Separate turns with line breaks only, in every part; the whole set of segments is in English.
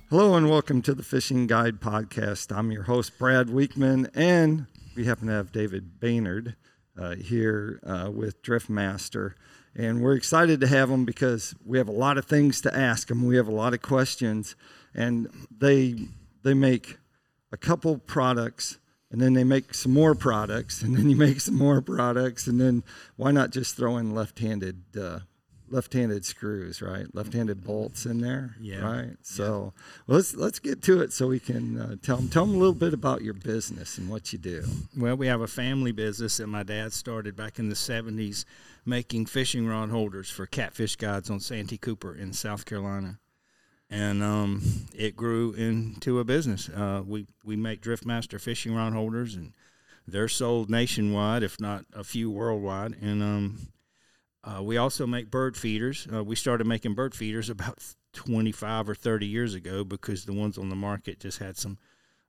Hello and welcome to the Fishing Guide Podcast. I'm your host, Brad Weekman, and we happen to have David Baynard here with Driftmaster. And we're excited to have him because we have a lot of things to ask him. We have a lot of questions, and they make a couple products, and then they make some more products, and then you make some more products, and then why not just throw in left-handed screws, right? Left-handed bolts in there, right? So let's get to it so we can tell them a little bit about your business and what you do.
Well, we have a family business that my dad started back in the 70s making fishing rod holders for catfish guides on Santee Cooper in South Carolina. And it grew into a business. We make Driftmaster fishing rod holders, and they're sold nationwide, if not a few worldwide. And we also make bird feeders. We started making bird feeders about 25 or 30 years ago because the ones on the market just had some,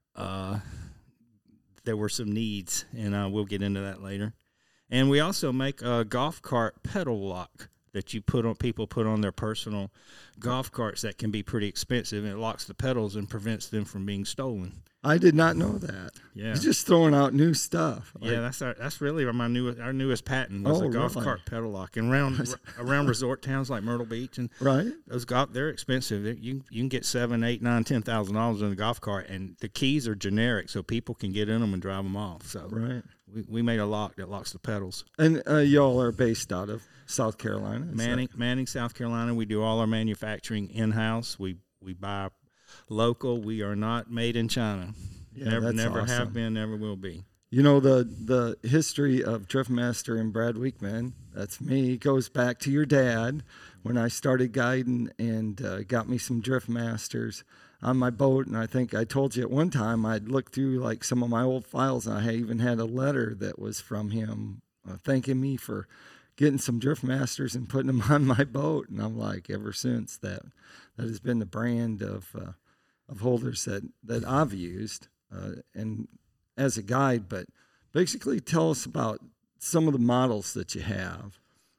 there were some needs, and we'll get into that later. And we also make a golf cart pedal lock that people put on their personal golf carts that can be pretty expensive, and it locks the pedals and prevents them from being stolen.
I did not know that.
Yeah,
you're just throwing out new stuff.
Yeah, that's really our newest patent was a golf cart pedal lock. And around resort towns like Myrtle Beach and those they're expensive. You can get $7,000, $8,000, $9,000, $10,000 in a golf cart, and the keys are generic, so people can get in them and drive them off. So we made a lock that locks the pedals. And
y'all are based out of South Carolina,
Manning, South Carolina. We do all our manufacturing in house. We buy local. We are not made in China.
Yeah,
never
awesome.
Have been, never will be.
You know, the history of Driftmaster and Brad Weekman, that's me, goes back to your dad when I started guiding and got me some Driftmasters on my boat. And I think I told you at one time I'd looked through like some of my old files, and I even had a letter that was from him thanking me for getting some Driftmasters and putting them on my boat. And I'm like, ever since that has been the brand of holders that I've used and as a guide. But basically tell us about some of the models that you have.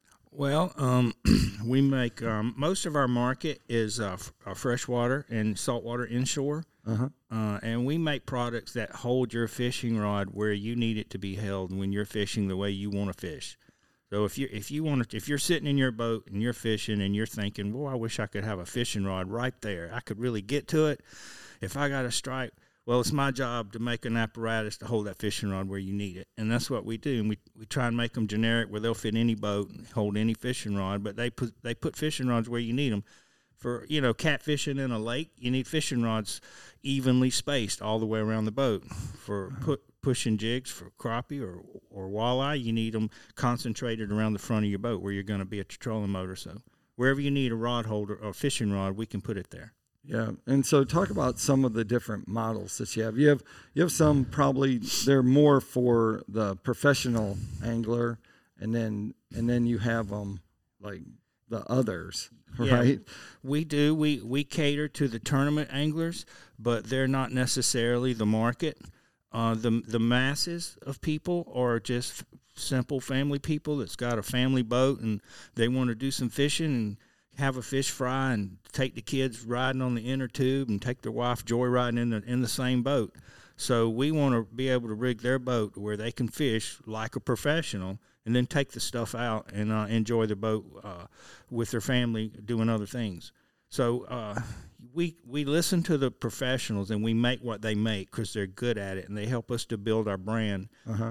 Well, we make most of our market is freshwater and saltwater inshore, and we make products that hold your fishing rod where you need it to be held when you're fishing the way you want to fish. So if you're sitting in your boat and you're fishing and you're thinking, well, I wish I could have a fishing rod right there. I could really get to it. If I got a strike, well, it's my job to make an apparatus to hold that fishing rod where you need it. And that's what we do. And we try and make them generic where they'll fit any boat and hold any fishing rod, but they put fishing rods where you need them. For, catfishing in a lake, you need fishing rods evenly spaced all the way around the boat. For pushing jigs for crappie or walleye, you need them concentrated around the front of your boat where you're going to be at your trolling motor. So wherever you need a rod holder or fishing rod, we can put it there.
Yeah, and so talk about some of the different models that you have. You have some probably they're more for the professional angler, and then you have them like the others, right?
Yeah, we do. We cater to the tournament anglers, but they're not necessarily the market. The masses of people are just simple family people that's got a family boat and they want to do some fishing and have a fish fry and take the kids riding on the inner tube and take their wife joyriding in the same boat. So we want to be able to rig their boat where they can fish like a professional and then take the stuff out and enjoy the boat with their family doing other things. So we listen to the professionals and we make what they make because they're good at it and they help us to build our brand.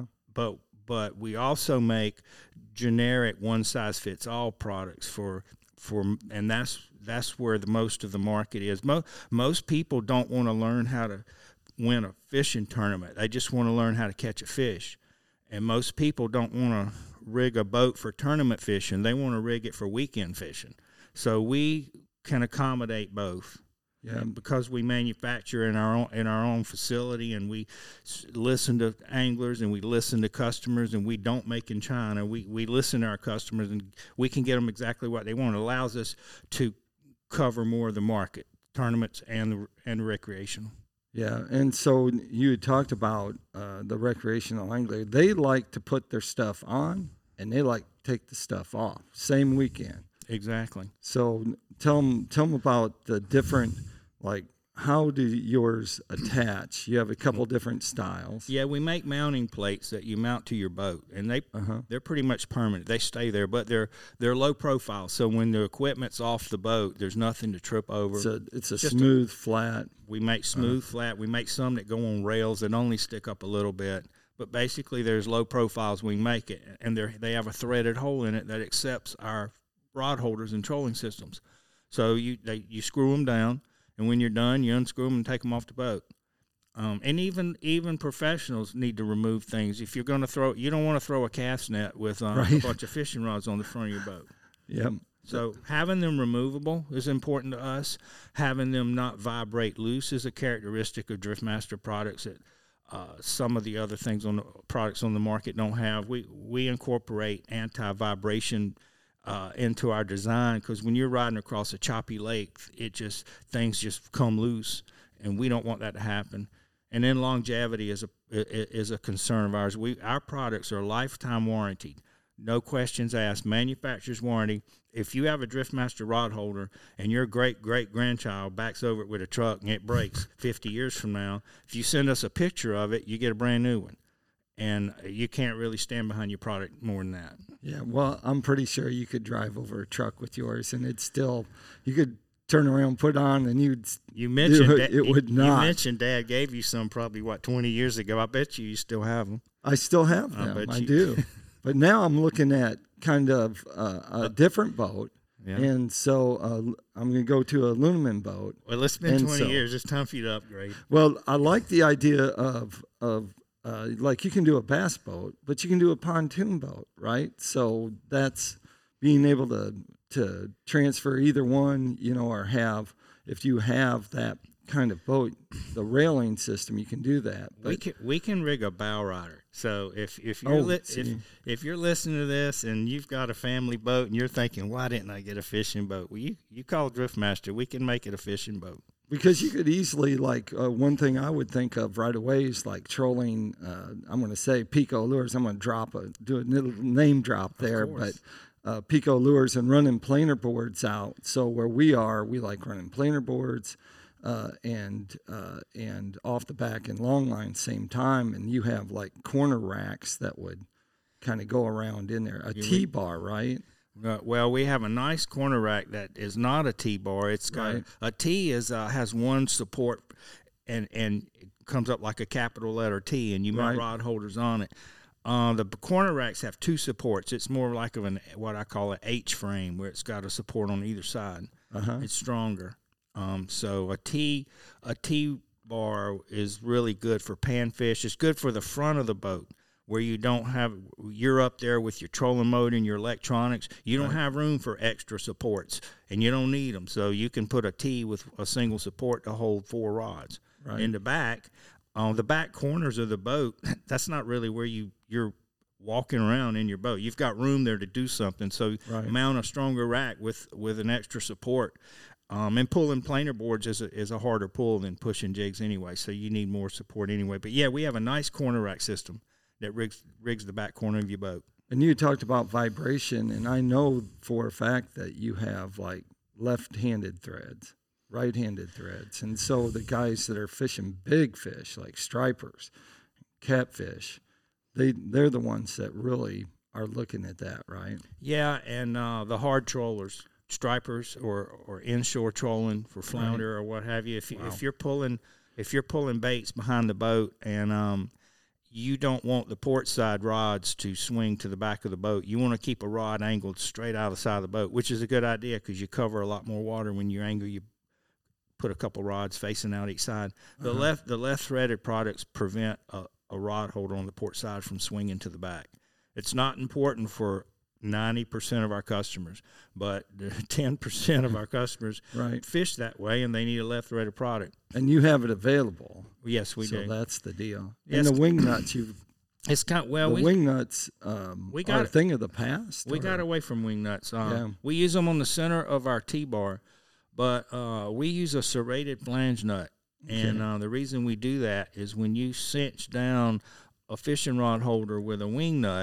But we also make generic one-size-fits-all products and that's where the most of the market is. Most people don't want to learn how to win a fishing tournament. They just want to learn how to catch a fish. And most people don't want to rig a boat for tournament fishing. They want to rig it for weekend fishing. So we can accommodate both. Yeah, and because we manufacture in our own facility, and we listen to anglers and we listen to customers, and we don't make in China. We listen to our customers, and we can get them exactly what they want. It allows us to cover more of the market, tournaments and recreational.
Yeah, and so you had talked about the recreational angler. They like to put their stuff on, and they like to take the stuff off same weekend.
Exactly.
So tell them about the different, like how do yours attach? You have a couple different styles.
Yeah, we make mounting plates that you mount to your boat, and they're pretty much permanent. They stay there, but they're low profile. So when the equipment's off the boat, there's nothing to trip over.
So it's a smooth, flat.
We make smooth, flat. We make some that go on rails that only stick up a little bit. But basically, there's low profiles. We make it, and they have a threaded hole in it that accepts our rod holders and trolling systems. So you screw them down, and when you're done, you unscrew them and take them off the boat. And even professionals need to remove things. If you're going to throw, you don't want to throw a cast net with a bunch of fishing rods on the front of your boat.
Yep.
So having them removable is important to us. Having them not vibrate loose is a characteristic of Driftmaster products that some of the other things on the products on the market don't have. We incorporate anti-vibration into our design, because when you're riding across a choppy lake, things just come loose, and we don't want that to happen. And then longevity is a concern of ours. Our products are lifetime warranted, no questions asked, manufacturer's warranty. If you have a Driftmaster rod holder and your great-great-grandchild backs over it with a truck and it breaks 50 years from now, if you send us a picture of it, you get a brand new one. And you can't really stand behind your product more than that.
Yeah, well, I'm pretty sure you could drive over a truck with yours, and it's still, you could turn around, put on, and
you mentioned
it would not.
You mentioned Dad gave you some probably, 20 years ago. I bet you still have them.
I still have them. I do. But now I'm looking at kind of a different boat. Yeah. And so I'm going to go to a aluminum boat.
Well, let's spend 20 years. It's time for you to upgrade.
Well, I like the idea of like you can do a bass boat, but you can do a pontoon boat, right? So that's being able to transfer either one, or if you have that kind of boat, the railing system, you can do that. But
we can rig a bow rider. So if you're listening to this and you've got a family boat and you're thinking, why didn't I get a fishing boat? Well, you call Driftmaster. We can make it a fishing boat.
Because you could easily, one thing I would think of right away is like trolling, I'm going to say Pico Lures. I'm going to do a little name drop there, but Pico Lures and running planer boards out. So where we like running planer boards and off the back and long line same time. And you have like corner racks that would kind of go around in there. A T-bar, right?
Well, we have a nice corner rack that is not a T-bar. It's got a T has one support and it comes up like a capital letter T, and you mount rod holders on it. The corner racks have two supports. It's more like what I call an H frame, where it's got a support on either side. It's stronger. So a T-bar is really good for panfish. It's good for the front of the boat, where you're up there with your trolling motor and your electronics. You don't have room for extra supports, and you don't need them. So you can put a T with a single support to hold 4 rods. In the back, on the back corners of the boat, that's not really where you're walking around in your boat. You've got room there to do something. So mount a stronger rack with an extra support. And pulling planer boards is a harder pull than pushing jigs anyway, so you need more support anyway. But, yeah, we have a nice corner rack system that rigs the back corner of your boat.
And you talked about vibration, and I know for a fact that you have, like, left-handed threads, right-handed threads. And so the guys that are fishing big fish, like stripers, catfish, they're the ones that really are looking at that, right?
Yeah, and the hard trollers, stripers or inshore trolling for flounder or what have you. If you're pulling baits behind the boat and you don't want the port side rods to swing to the back of the boat, you want to keep a rod angled straight out of the side of the boat, which is a good idea because you cover a lot more water when you angle. You put a couple rods facing out each side. The left threaded products prevent a rod holder on the port side from swinging to the back. It's not important for 90% of our customers, but 10% of our customers fish that way, and they need a left-threaded product.
And you have it available.
Yes, we do.
So that's the deal. Yes. And the wing nuts, wing nuts are a thing of the past.
We got away from wing nuts. We use them on the center of our T-bar, but we use a serrated flange nut. And the reason we do that is when you cinch down a fishing rod holder with a wing nut,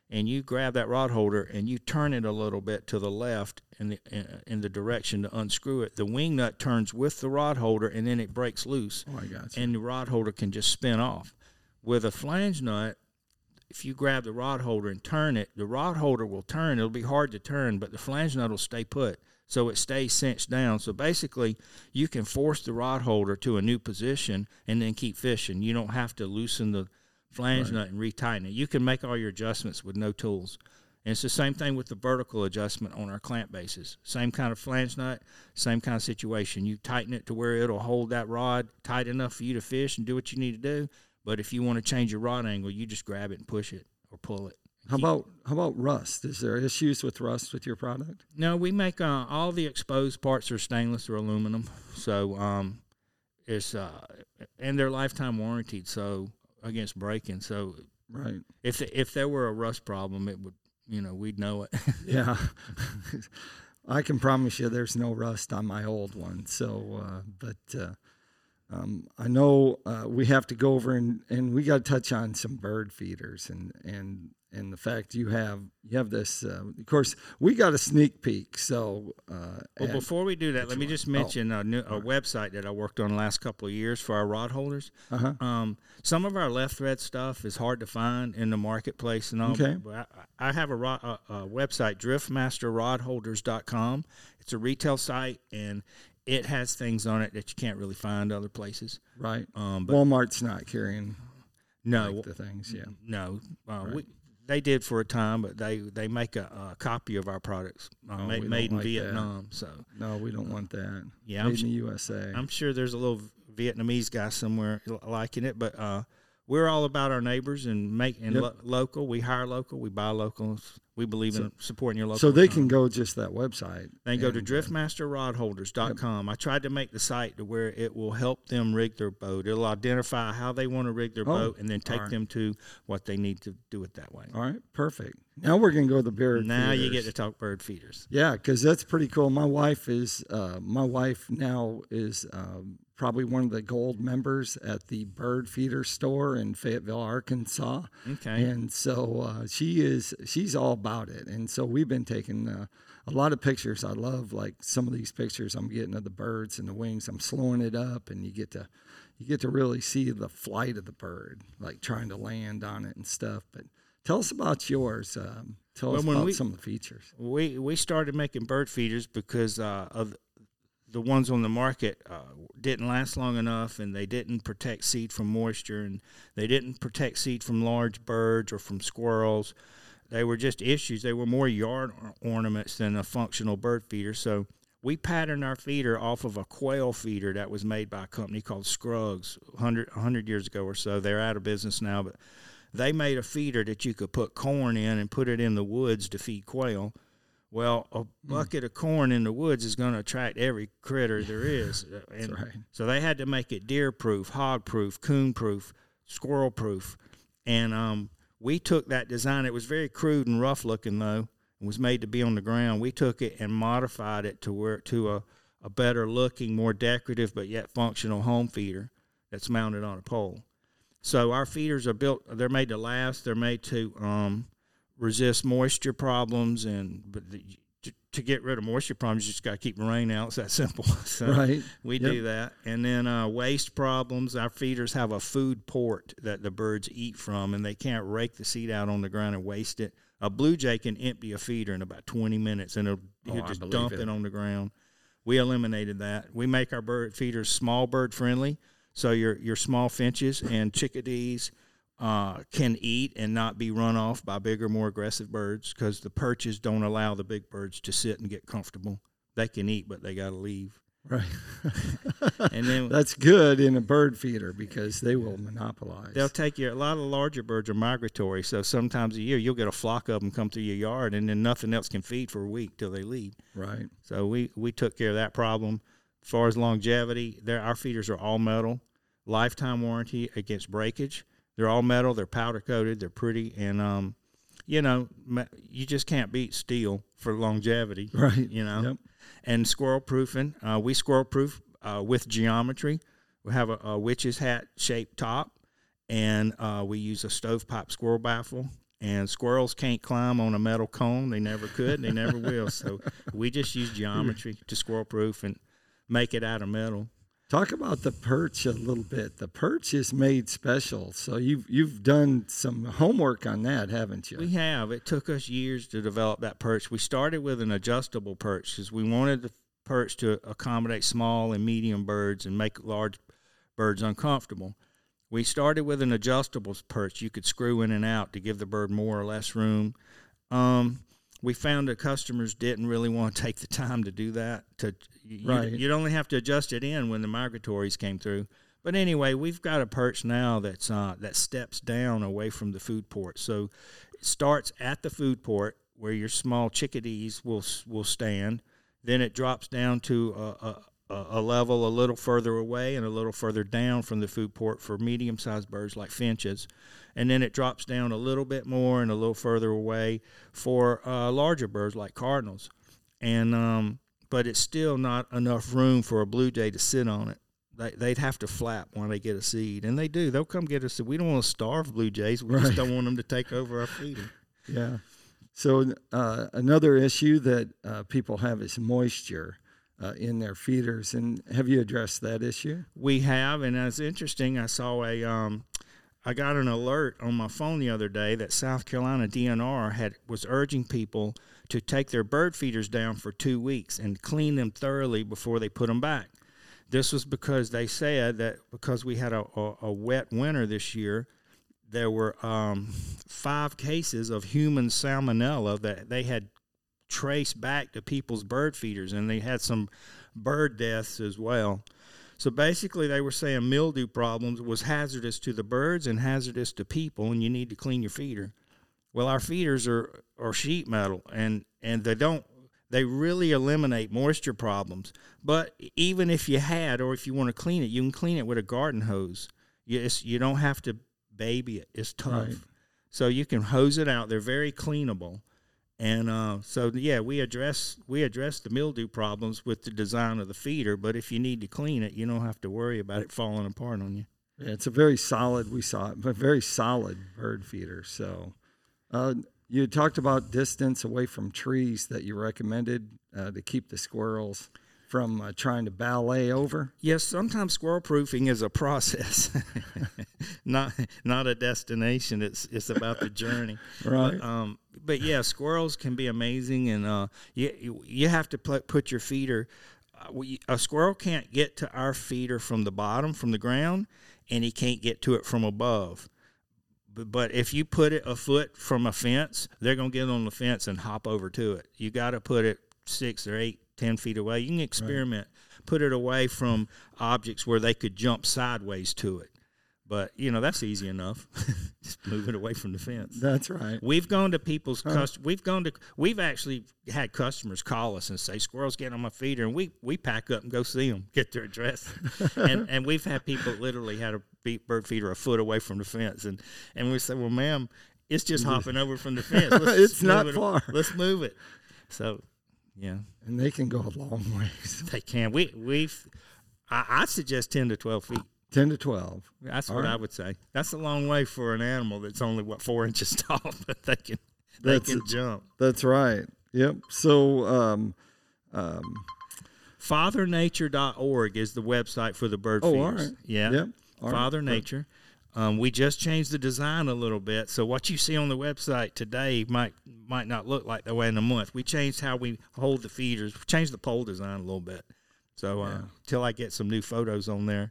and you grab that rod holder and you turn it a little bit to the left in the direction to unscrew it, the wing nut turns with the rod holder, and then it breaks loose.
Oh, I got you.
And the rod holder can just spin off. With a flange nut, if you grab the rod holder and turn it, the rod holder will turn. It'll be hard to turn, but the flange nut will stay put, so it stays cinched down. So basically, you can force the rod holder to a new position and then keep fishing. You don't have to loosen the flange nut and retighten it. You can make all your adjustments with no tools. And it's the same thing with the vertical adjustment on our clamp bases. Same kind of flange nut, same kind of situation. You tighten it to where it'll hold that rod tight enough for you to fish and do what you need to do. But if you want to change your rod angle, you just grab it and push it or pull it.
How about rust? Is there issues with rust with your product?
No, we make all the exposed parts are stainless or aluminum. So it's and they're lifetime warranted, so against breaking. So
right,
if there were a rust problem, it would, we'd know it.
Yeah. I can promise you there's no rust on my old one. So, I know we have to go over and we got to touch on some bird feeders and the fact you have this. Of course, we got a sneak peek. So,
well, before we do that, let me just mention a website that I worked on the last couple of years for our rod holders. Some of our left thread stuff is hard to find in the marketplace and all.
Okay.
But I have a website, driftmasterrodholders.com. It's a retail site, and it has things on it that you can't really find other places.
Right.
But
Walmart's not carrying
the
things. Yeah.
No.
Right.
They did for a time, but they make a copy of our products made in Vietnam. That. So
no, we don't want that.
Yeah,
made in the USA.
I'm sure there's a little Vietnamese guy somewhere liking it, but we're all about our neighbors and making local. We hire local. We buy local. We believe in supporting your local.
So they can go just that website.
They can go to driftmasterrodholders.com. Yep. I tried to make the site to where it will help them rig their boat. It'll identify how they want to rig their boat and then take them to what they need to do it that way.
All right, perfect. Now we're going to go to the bird feeders.
Now you get to talk bird feeders.
Yeah, because that's pretty cool. My wife now is probably one of the gold members at the bird feeder store in Fayetteville, Arkansas.
Okay.
And so she's all about it. And so we've been taking a lot of pictures. I love like some of these pictures I'm getting of the birds and the wings. I'm slowing it up, and you get to really see the flight of the bird, like trying to land on it and stuff. But tell us about yours. Tell us about some of the features.
We started making bird feeders because of the ones on the market didn't last long enough, and they didn't protect seed from moisture, and they didn't protect seed from large birds or from squirrels. They were just issues. They were more yard ornaments than a functional bird feeder. So we patterned our feeder off of a quail feeder that was made by a company called Scruggs 100 years ago or so. They're out of business now, but they made a feeder that you could put corn in and put it in the woods to feed quail. Well, a bucket of corn in the woods is going to attract every critter there is. And
that's right.
So they had to make it deer-proof, hog-proof, coon-proof, squirrel-proof. And we took that design. It was very crude and rough-looking, though, and was made to be on the ground. We took it and modified it to a better-looking, more decorative, but yet functional home feeder that's mounted on a pole. So our feeders are built. They're made to last. They're made to resist moisture problems, to get rid of moisture problems, you just got to keep the rain out. It's that simple. So
right.
We do that. And then waste problems, our feeders have a food port that the birds eat from, and they can't rake the seed out on the ground and waste it. A blue jay can empty a feeder in about 20 minutes, and he'll just dump it on the ground. We eliminated that. We make our bird feeders small bird friendly, so your small finches and chickadees can eat and not be run off by bigger, more aggressive birds, because the perches don't allow the big birds to sit and get comfortable. They can eat, but they got to leave.
Right.
And then
that's good in a bird feeder because they will monopolize.
They'll take you. A lot of the larger birds are migratory, so sometimes a year you'll get a flock of them come through your yard, and then nothing else can feed for a week till they leave.
Right.
So we took care of that problem. As far as longevity, our feeders are all metal, lifetime warranty against breakage. They're all metal. They're powder coated. They're pretty, and you just can't beat steel for longevity.
Right.
Yep. And squirrel proofing. We squirrel proof with geometry. We have a witch's hat shaped top, and we use a stovepipe squirrel baffle. And squirrels can't climb on a metal cone. They never could, and they never will. So we just use geometry to squirrel proof and make it out of metal.
Talk about the perch a little bit. The perch is made special, so you've done some homework on that, haven't you?
We have. It took us years to develop that perch. We started with an adjustable perch because we wanted the perch to accommodate small and medium birds and make large birds uncomfortable. We started with an adjustable perch you could screw in and out to give the bird more or less room. We found that customers didn't really want to take the time to do that. You'd only have to adjust it in when the migratories came through. But anyway, we've got a perch now that steps down away from the food port. So it starts at the food port where your small chickadees will stand. Then it drops down to a level a little further away and a little further down from the food port for medium-sized birds like finches. And then it drops down a little bit more and a little further away for larger birds like cardinals. And but it's still not enough room for a blue jay to sit on it. They'd have to flap when they get a seed. And they do. They'll come get a seed. We don't want to starve blue jays. We just don't want them to take over our feeding.
Yeah. So another issue that people have is moisture in their feeders. And have you addressed that issue?
We have, and it's interesting. I saw I got an alert on my phone the other day that South Carolina DNR was urging people to take their bird feeders down for 2 weeks and clean them thoroughly before they put them back. This was because they said that because we had a wet winter this year, there were 5 cases of human salmonella that they had traced back to people's bird feeders, and they had some bird deaths as well. So basically they were saying mildew problems was hazardous to the birds and hazardous to people, and you need to clean your feeder. Well, our feeders are sheet metal, and they really eliminate moisture problems. But even if you had, or if you want to clean it, you can clean it with a garden hose. You don't have to baby it. It's tough. Right. So you can hose it out. They're very cleanable. And so, yeah, we address the mildew problems with the design of the feeder, but if you need to clean it, you don't have to worry about it falling apart on you.
Yeah, it's a very solid, but very solid bird feeder. So you talked about distance away from trees that you recommended to keep the squirrels from trying to ballet over.
Yes, sometimes squirrel proofing is a process, not a destination. It's about the journey.
Right.
But yeah, squirrels can be amazing, and you have to put your feeder. A squirrel can't get to our feeder from the bottom, from the ground, and he can't get to it from above. But if you put it a foot from a fence, they're going to get on the fence and hop over to it. You got to put it 6 or 8, 10 feet away. You can experiment. Right. Put it away from objects where they could jump sideways to it. But, that's easy enough. Just move it away from the fence.
That's right.
We've gone to people's we've actually had customers call us and say, squirrels getting on my feeder, and we pack up and go see them, get their address. and we've had people literally had a bird feeder a foot away from the fence. And we say, well, ma'am, it's just hopping over from the fence.
It's not far.
Let's move it. So, yeah.
And they can go a long ways.
They can. I suggest 10 to 12 feet.
10 to 12.
That's what I would say. That's a long way for an animal that's only 4 inches tall, but they can jump.
That's right. Yep. So,
FatherNature.org is the website for the bird feeders.
All right.
Yeah.
Yep.
Father Nature. We just changed the design a little bit, so what you see on the website today might not look like that way in a month. We changed how we hold the feeders. We changed the pole design a little bit. So till I get some new photos on there.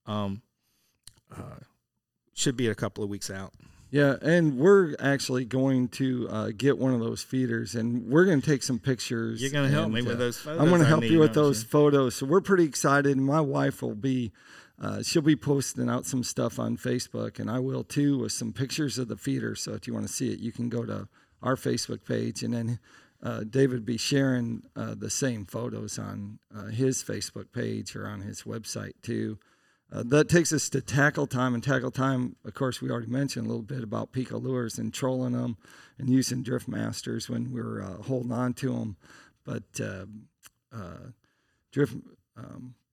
Should be a couple of weeks out.
Yeah, and we're actually going to get one of those feeders, and we're going to take some pictures.
You're going to help me with those photos.
I'm going to help you with those photos. So we're pretty excited. My wife will be, she'll be posting out some stuff on Facebook, and I will too, with some pictures of the feeder. So if you want to see it, you can go to our Facebook page, and then David will be sharing the same photos on his Facebook page or on his website too. That takes us to tackle time. And tackle time, of course, we already mentioned a little bit about Pico lures and trolling them and using drift masters when we're holding on to them. But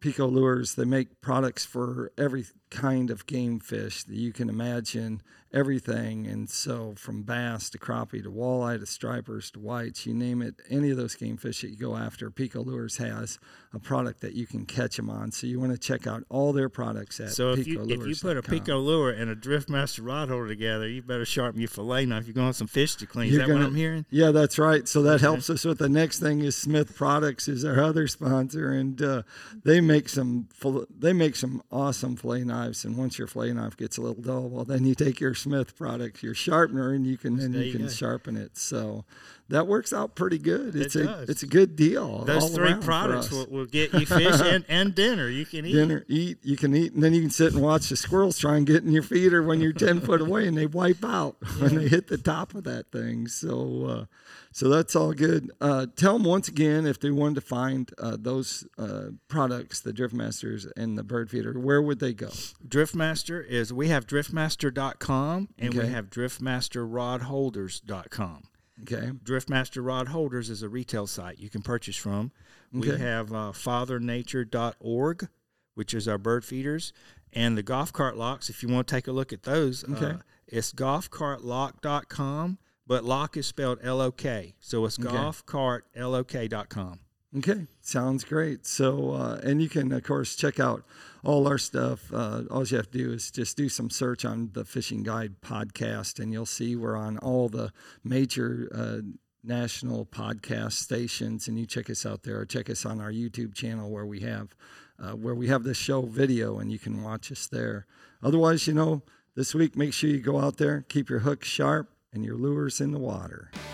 Pico Lures, they make products for every kind of game fish that you can imagine, everything. And so from bass to crappie to walleye to stripers to whites, you name it, any of those game fish that you go after, Pico Lures has a product that you can catch them on. So you want to check out all their products at
So if you
PicoLures.com.
put a Pico lure and a Driftmaster rod holder together, you better sharpen your fillet knife. You're going to have some fish to clean. Is that what I'm hearing?
Yeah, that's right. So that helps us with the next thing is Smith Products is our other sponsor, and they make some awesome fillet knives. And once your fillet knife gets a little dull, well, then you take your Smith Products, your sharpener, and you can sharpen it. So that works out pretty good. It's a good deal.
Those three products will get you fish and dinner. You can eat.
You can eat, and then you can sit and watch the squirrels try and get in your feeder when you're 10 foot away, and they wipe out when they hit the top of that thing. So that's all good. Tell them once again, if they wanted to find those products, the Driftmasters and the bird feeder, where would they go?
Driftmaster we have driftmaster.com and we have driftmasterrodholders.com.
Okay.
Driftmaster Rod Holders is a retail site you can purchase from. We have fathernature.org, which is our bird feeders, and the golf cart locks. If you want to take a look at those, it's golfcartlock.com, but lock is spelled L-O-K, so it's golfcartlok.com.
Okay, sounds great. So, and you can, of course, check out all our stuff. All you have to do is just do some search on the Fishing Guide podcast, and you'll see we're on all the major national podcast stations, and you check us out there, or check us on our YouTube channel where we have this show video, and you can watch us there. Otherwise, this week, make sure you go out there, keep your hooks sharp, and your lures in the water.